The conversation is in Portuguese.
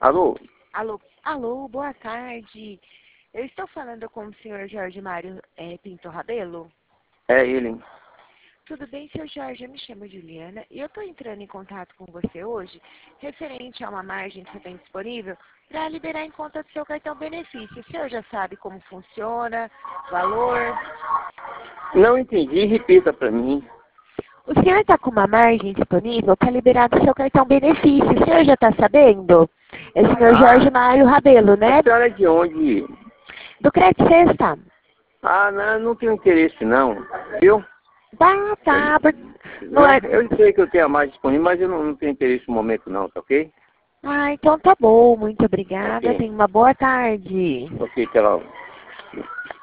Alô? Alô, boa tarde. Eu estou falando com o senhor Jorge Mário Pinto Rabelo? É ele. Tudo bem, senhor Jorge? Eu me chamo Juliana e eu estou entrando em contato com você hoje, referente a uma margem que você tem disponível para liberar em conta do seu cartão benefício. O senhor já sabe como funciona, valor? Não entendi, repita para mim. O senhor está com uma margem disponível para liberar do seu cartão benefício. O senhor já está sabendo? É o senhor Jorge Mário Rabelo, né? A senhora é de onde? Do Crédito Sexta. Não tenho interesse não, viu? Tá. Não é... Eu sei que eu tenho a mais disponível, mas eu não tenho interesse no momento não, tá ok? Então tá bom. Muito obrigada. Ok. Tenha uma boa tarde. Ok, até logo.